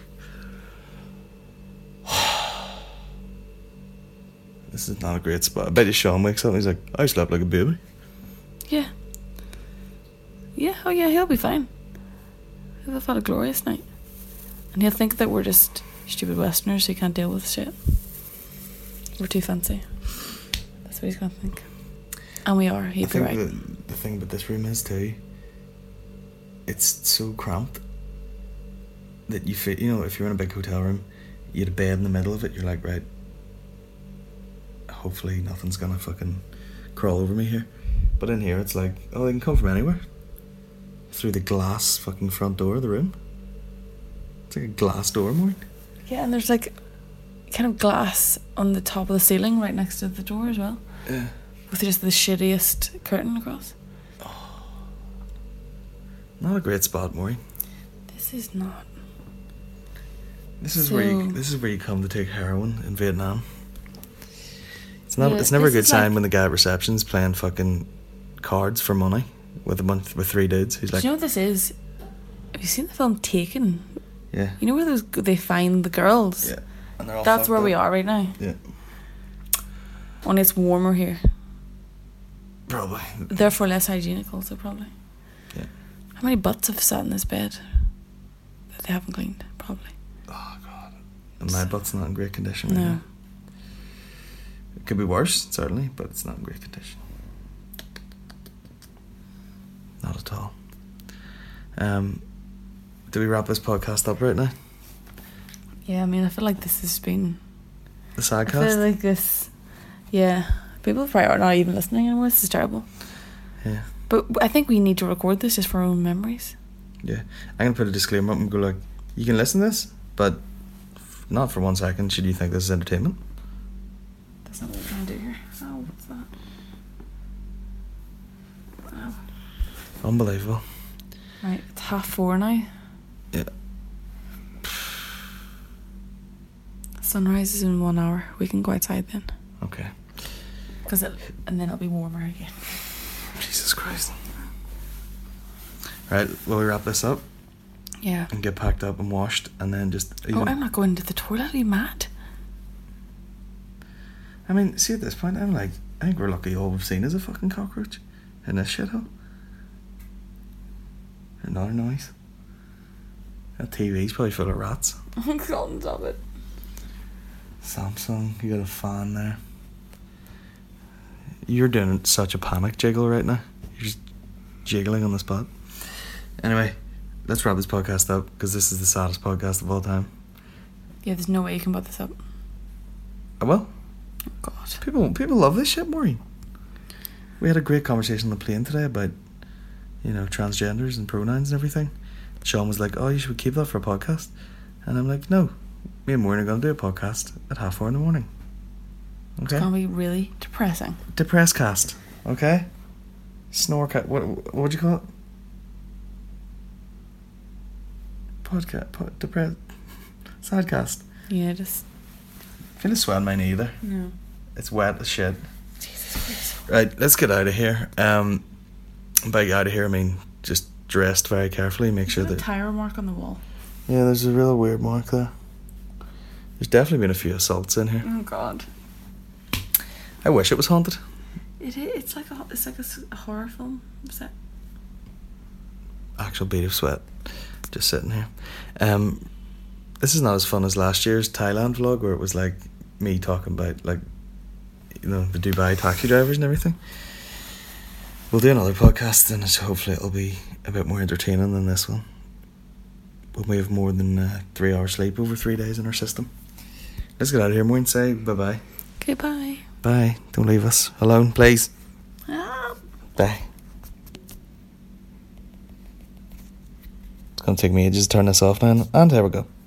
This is not a great spot. I bet you Sean wakes up and he's like, I slept like a baby. Yeah. Yeah, oh yeah, he'll be fine. He'll have had a glorious night. And he'll think that we're just stupid Westerners who can't deal with shit. We're too fancy. That's what he's gonna think. And we are, I he'd be think right. the, the thing about this room is too, it's so cramped that you feel, you know, if you're in a big hotel room, you had a bed in the middle of it, you're like, right, hopefully nothing's gonna fucking crawl over me here. But in here, it's like, oh, they can come from anywhere. Through the glass fucking front door of the room. It's like a glass door, Maureen. Yeah, and there's like kind of glass on the top of the ceiling right next to the door as well. Yeah. With just the shittiest curtain across. Not a great spot, Maureen. This is not. This is where you, So- this is where you come to take heroin in Vietnam. It's not. Yeah, it's never a this good is sign like- when the guy at reception's playing fucking cards for money with a bunch with three dudes. He's Do like, you know what this is? Have you seen the film Taken? yeah, You know where those they find the girls? yeah. And they're all That's fucked where we up. are right now. Yeah, Only it's warmer here. probably. Therefore less hygienic also probably. Yeah. How many butts have sat in this bed that they haven't cleaned? Probably. Oh god. And my butt's not in great condition. Right No. now. It could be worse, certainly, but it's not in great condition. Not at all. Um, do we wrap this podcast up right now? Yeah, I mean I feel like this has been The I feel sidecast? like this yeah. People probably are not even listening anymore. This is terrible. Yeah. But I think we need to record this just for our own memories. Yeah. I'm going to put a disclaimer up and go like, you can listen to this, but f- not for one second should you think this is entertainment. That's not what we're trying to do here. Oh, what's that? Wow. Unbelievable. Right, it's half four now. Yeah. Sunrise is in one hour. We can go outside then. Okay. Cause it, and then it'll be warmer again. Jesus Christ. Right, will we wrap this up Yeah. and get packed up and washed and then just... Even, Oh, I'm not going to the toilet. Are you mad? I mean, see at this point, I'm like, I think we're lucky all we've seen is a fucking cockroach in this shithole. Another noise. That T V's probably full of rats. Oh, God, stop it. Samsung, you got a fan there. You're doing such a panic jiggle right now. You're just jiggling on the spot. Anyway, let's wrap this podcast up because this is the saddest podcast of all time. Yeah, there's no way you can put this up. Oh, well, Oh, God. people people love this shit, Maureen. We had a great conversation on the plane today about, you know, transgenders and pronouns and everything. Sean was like, oh, you should keep that for a podcast. And I'm like, no, me and Maureen are going to do a podcast at half four in the morning. Okay? It's going to be really depressing. Depress cast, okay? Snorecast. What what would you call it? Podcast. Pod, depress. Sidecast. Yeah, it is. I feel the sweat on mine either. No. It's wet as shit. Jesus Christ. Right, let's get out of here. Um, by out of here, I mean just dressed very carefully. Make sure Got a that. tire mark on the wall. Yeah, there's a real weird mark there. There's definitely been a few assaults in here. Oh God. I wish it was haunted. It is. It's like a. It's like a, s- a horror film. Is that? Actual bead of sweat, just sitting here. Um, this is not as fun as last year's Thailand vlog, where it was like me talking about like, you know, the Dubai taxi drivers and everything. We'll do another podcast, and it's, hopefully it'll be a bit more entertaining than this one. When we have more than uh, three hours sleep over three days in our system. Let's get out of here, more and say bye bye. Goodbye. Bye. Don't leave us alone, please. Ah. Bye. It's gonna take me ages to turn this off, man. And here we go.